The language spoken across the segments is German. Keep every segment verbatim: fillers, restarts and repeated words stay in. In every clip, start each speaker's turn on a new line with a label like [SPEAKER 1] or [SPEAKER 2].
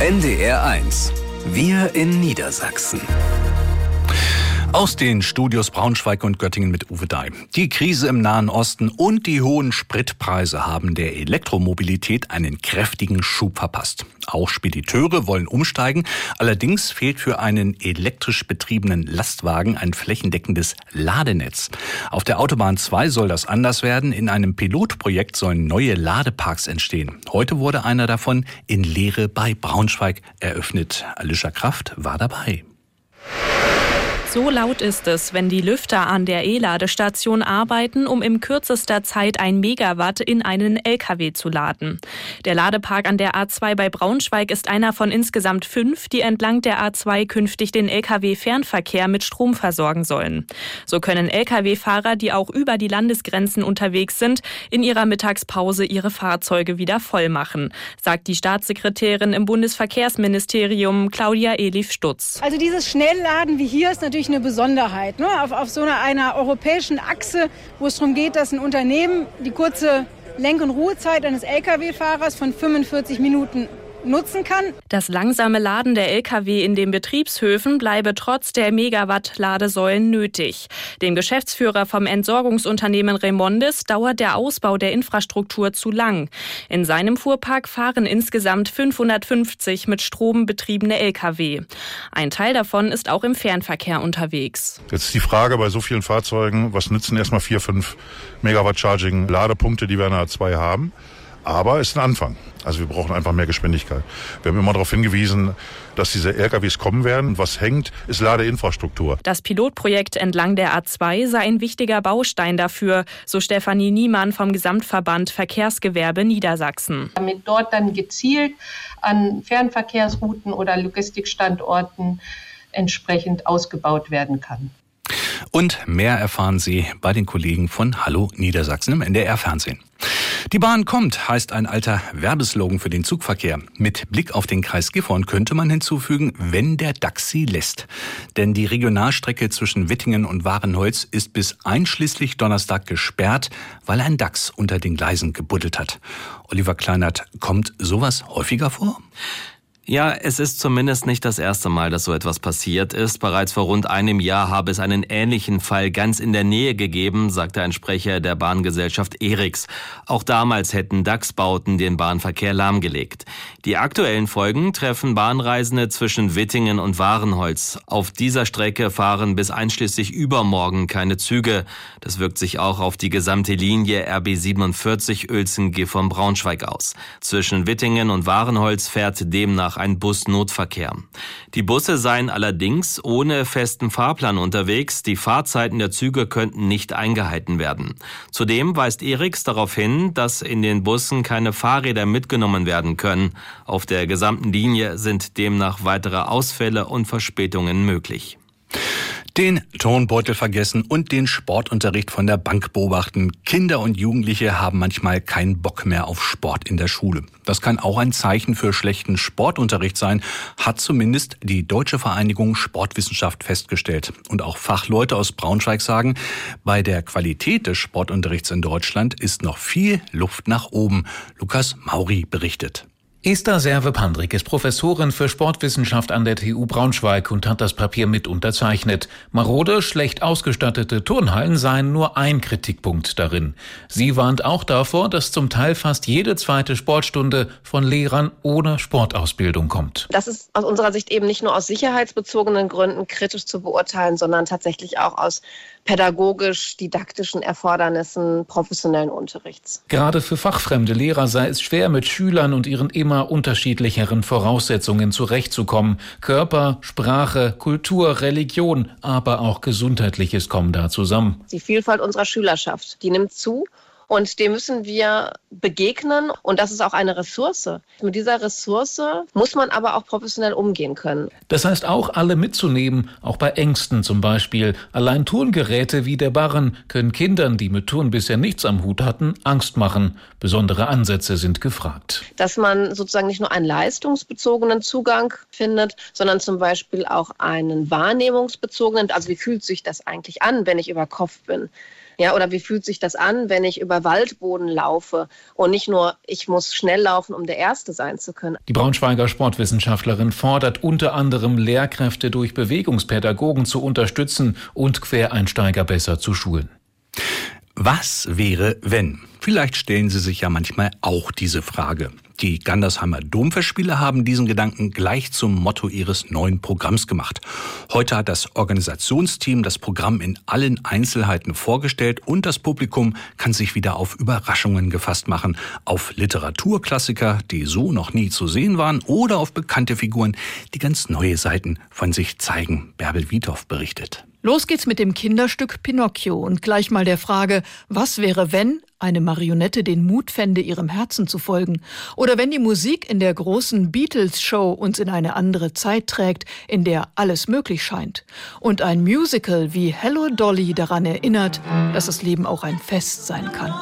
[SPEAKER 1] N D R eins. Wir in Niedersachsen. Aus den Studios Braunschweig und Göttingen mit Uwe Dai. Die Krise im Nahen Osten und die hohen Spritpreise haben der Elektromobilität einen kräftigen Schub verpasst. Auch Spediteure wollen umsteigen. Allerdings fehlt für einen elektrisch betriebenen Lastwagen ein flächendeckendes Ladenetz. Auf der Autobahn zwei soll das anders werden. In einem Pilotprojekt sollen neue Ladeparks entstehen. Heute wurde einer davon in Lehre bei Braunschweig eröffnet. Alicia Kraft war dabei.
[SPEAKER 2] So laut ist es, wenn die Lüfter an der E-Ladestation arbeiten, um in kürzester Zeit ein Megawatt in einen L K W zu laden. Der Ladepark an der A zwei bei Braunschweig ist einer von insgesamt fünf, die entlang der A zwei künftig den L K W-Fernverkehr mit Strom versorgen sollen. So können L K W-Fahrer, die auch über die Landesgrenzen unterwegs sind, in ihrer Mittagspause ihre Fahrzeuge wieder voll machen, sagt die Staatssekretärin im Bundesverkehrsministerium Claudia Elif-Stutz.
[SPEAKER 3] Also dieses Schnellladen wie hier ist natürlich eine Besonderheit, ne? Auf, auf so einer, einer europäischen Achse, wo es darum geht, dass ein Unternehmen die kurze Lenk- und Ruhezeit eines L K W-Fahrers von fünfundvierzig Minuten nutzen kann.
[SPEAKER 2] Das langsame Laden der L K W in den Betriebshöfen bleibe trotz der Megawatt-Ladesäulen nötig. Dem Geschäftsführer vom Entsorgungsunternehmen Remondes dauert der Ausbau der Infrastruktur zu lang. In seinem Fuhrpark fahren insgesamt fünfhundertfünfzig mit Strom betriebene L K W. Ein Teil davon ist auch im Fernverkehr unterwegs.
[SPEAKER 4] Jetzt ist die Frage bei so vielen Fahrzeugen, was nützen erstmal vier, fünf Megawatt Charging Ladepunkte, die wir in der A zwei haben? Aber es ist ein Anfang. Also wir brauchen einfach mehr Geschwindigkeit. Wir haben immer darauf hingewiesen, dass diese L K Ws kommen werden. Und was hängt, ist Ladeinfrastruktur.
[SPEAKER 2] Das Pilotprojekt entlang der A zwei sei ein wichtiger Baustein dafür, so Stefanie Niemann vom Gesamtverband Verkehrsgewerbe Niedersachsen.
[SPEAKER 5] Damit dort dann gezielt an Fernverkehrsrouten oder Logistikstandorten entsprechend ausgebaut werden kann.
[SPEAKER 1] Und mehr erfahren Sie bei den Kollegen von Hallo Niedersachsen im N D R-Fernsehen. Die Bahn kommt, heißt ein alter Werbeslogan für den Zugverkehr. Mit Blick auf den Kreis Gifhorn könnte man hinzufügen, wenn der D A X sie lässt. Denn die Regionalstrecke zwischen Wittingen und Wahrenholz ist bis einschließlich Donnerstag gesperrt, weil ein D A X unter den Gleisen gebuddelt hat. Oliver Kleinert, kommt sowas häufiger vor?
[SPEAKER 6] Ja, es ist zumindest nicht das erste Mal, dass so etwas passiert ist. Bereits vor rund einem Jahr habe es einen ähnlichen Fall ganz in der Nähe gegeben, sagte ein Sprecher der Bahngesellschaft Eriks. Auch damals hätten D A X-Bauten den Bahnverkehr lahmgelegt. Die aktuellen Folgen treffen Bahnreisende zwischen Wittingen und Wahrenholz. Auf dieser Strecke fahren bis einschließlich übermorgen keine Züge. Das wirkt sich auch auf die gesamte Linie R B siebenundvierzig Uelzen-Gifhorn-Braunschweig aus. Zwischen Wittingen und Wahrenholz fährt demnach ein Busnotverkehr. Die Busse seien allerdings ohne festen Fahrplan unterwegs. Die Fahrzeiten der Züge könnten nicht eingehalten werden. Zudem weist Eriks darauf hin, dass in den Bussen keine Fahrräder mitgenommen werden können. Auf der gesamten Linie sind demnach weitere Ausfälle und Verspätungen möglich.
[SPEAKER 1] Den Turnbeutel vergessen und den Sportunterricht von der Bank beobachten. Kinder und Jugendliche haben manchmal keinen Bock mehr auf Sport in der Schule. Das kann auch ein Zeichen für schlechten Sportunterricht sein, hat zumindest die Deutsche Vereinigung Sportwissenschaft festgestellt. Und auch Fachleute aus Braunschweig sagen, bei der Qualität des Sportunterrichts in Deutschland ist noch viel Luft nach oben. Lukas Mauri berichtet.
[SPEAKER 7] Esther Serve-Pandrik ist Professorin für Sportwissenschaft an der T U Braunschweig und hat das Papier mit unterzeichnet. Marode, schlecht ausgestattete Turnhallen seien nur ein Kritikpunkt darin. Sie warnt auch davor, dass zum Teil fast jede zweite Sportstunde von Lehrern ohne Sportausbildung kommt.
[SPEAKER 8] Das ist aus unserer Sicht eben nicht nur aus sicherheitsbezogenen Gründen kritisch zu beurteilen, sondern tatsächlich auch aus pädagogisch-didaktischen Erfordernissen professionellen Unterrichts.
[SPEAKER 7] Gerade für fachfremde Lehrer sei es schwer, mit Schülern und ihren immer unterschiedlicheren Voraussetzungen zurechtzukommen. Körper, Sprache, Kultur, Religion, aber auch Gesundheitliches kommen da zusammen.
[SPEAKER 8] Die Vielfalt unserer Schülerschaft, die nimmt zu. Und dem müssen wir begegnen. Und das ist auch eine Ressource. Mit dieser Ressource muss man aber auch professionell umgehen können.
[SPEAKER 7] Das heißt auch, alle mitzunehmen, auch bei Ängsten zum Beispiel. Allein Turngeräte wie der Barren können Kindern, die mit Turnen bisher nichts am Hut hatten, Angst machen. Besondere Ansätze sind gefragt.
[SPEAKER 8] Dass man sozusagen nicht nur einen leistungsbezogenen Zugang findet, sondern zum Beispiel auch einen wahrnehmungsbezogenen. Also wie fühlt sich das eigentlich an, wenn ich über Kopf bin? Ja, oder wie fühlt sich das an, wenn ich über Waldboden laufe und nicht nur, ich muss schnell laufen, um der Erste sein zu können.
[SPEAKER 7] Die Braunschweiger Sportwissenschaftlerin fordert unter anderem, Lehrkräfte durch Bewegungspädagogen zu unterstützen und Quereinsteiger besser zu schulen.
[SPEAKER 1] Was wäre, wenn? Vielleicht stellen Sie sich ja manchmal auch diese Frage. Die Gandersheimer Domfestspiele haben diesen Gedanken gleich zum Motto ihres neuen Programms gemacht. Heute hat das Organisationsteam das Programm in allen Einzelheiten vorgestellt und das Publikum kann sich wieder auf Überraschungen gefasst machen. Auf Literaturklassiker, die so noch nie zu sehen waren, oder auf bekannte Figuren, die ganz neue Seiten von sich zeigen. Bärbel Wiethoff berichtet.
[SPEAKER 9] Los geht's mit dem Kinderstück Pinocchio und gleich mal der Frage, was wäre, wenn eine Marionette den Mut fände, ihrem Herzen zu folgen? Oder wenn die Musik in der großen Beatles-Show uns in eine andere Zeit trägt, in der alles möglich scheint? Und ein Musical wie Hello Dolly daran erinnert, dass das Leben auch ein Fest sein kann.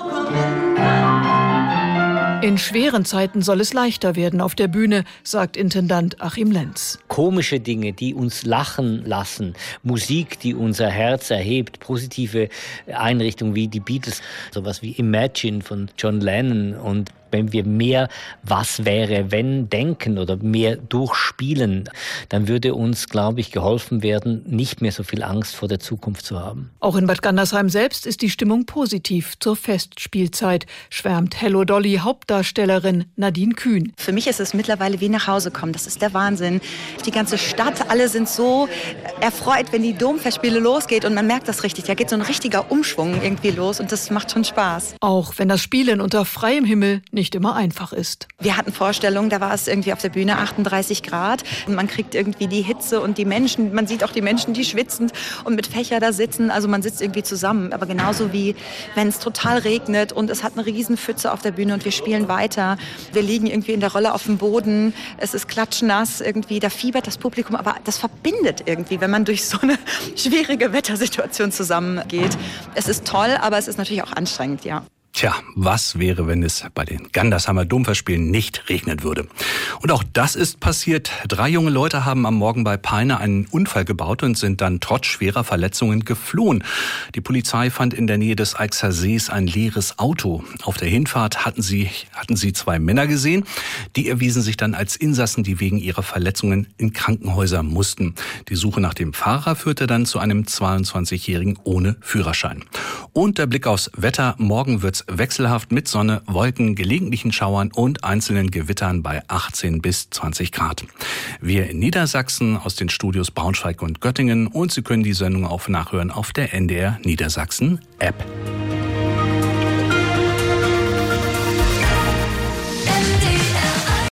[SPEAKER 9] In schweren Zeiten soll es leichter werden auf der Bühne, sagt Intendant Achim Lenz.
[SPEAKER 10] Komische Dinge, die uns lachen lassen, Musik, die unser Herz erhebt, positive Einrichtungen wie die Beatles, sowas wie Imagine von John Lennon. Und wenn wir mehr was wäre, wenn denken oder mehr durchspielen, dann würde uns, glaube ich, geholfen werden, nicht mehr so viel Angst vor der Zukunft zu haben.
[SPEAKER 9] Auch in Bad Gandersheim selbst ist die Stimmung positiv zur Festspielzeit, schwärmt Hello Dolly Hauptdarstellerin Nadine Kühn.
[SPEAKER 11] Für mich ist es mittlerweile wie nach Hause kommen. Das ist der Wahnsinn. Die ganze Stadt, alle sind so erfreut, wenn die Domfestspiele losgeht und man merkt das richtig. Da geht so ein richtiger Umschwung irgendwie los und das macht schon Spaß.
[SPEAKER 9] Auch wenn das Spielen unter freiem Himmel nicht immer einfach ist.
[SPEAKER 11] Wir hatten Vorstellungen, da war es irgendwie auf der Bühne achtunddreißig Grad und man kriegt irgendwie die Hitze und die Menschen, man sieht auch die Menschen, die schwitzend und mit Fächer da sitzen, also man sitzt irgendwie zusammen, aber genauso wie wenn es total regnet und es hat eine riesen Pfütze auf der Bühne und wir spielen weiter, wir liegen irgendwie in der Rolle auf dem Boden, es ist klatschnass irgendwie, da fiebert das Publikum, aber das verbindet irgendwie, wenn man durch so eine schwierige Wettersituation zusammengeht. Es ist toll, aber es ist natürlich auch anstrengend, ja.
[SPEAKER 1] Tja, was wäre, wenn es bei den Gandersheimer Domfestspielen nicht regnen würde? Und auch das ist passiert. Drei junge Leute haben am Morgen bei Peine einen Unfall gebaut und sind dann trotz schwerer Verletzungen geflohen. Die Polizei fand in der Nähe des Eichser Sees ein leeres Auto. Auf der Hinfahrt hatten sie, hatten sie zwei Männer gesehen. Die erwiesen sich dann als Insassen, die wegen ihrer Verletzungen in Krankenhäuser mussten. Die Suche nach dem Fahrer führte dann zu einem zweiundzwanzigjährigen ohne Führerschein. Und der Blick aufs Wetter. Morgen wird's wechselhaft mit Sonne, Wolken, gelegentlichen Schauern und einzelnen Gewittern bei achtzehn bis zwanzig Grad. Wir in Niedersachsen aus den Studios Braunschweig und Göttingen und Sie können die Sendung auch nachhören auf der N D R Niedersachsen App.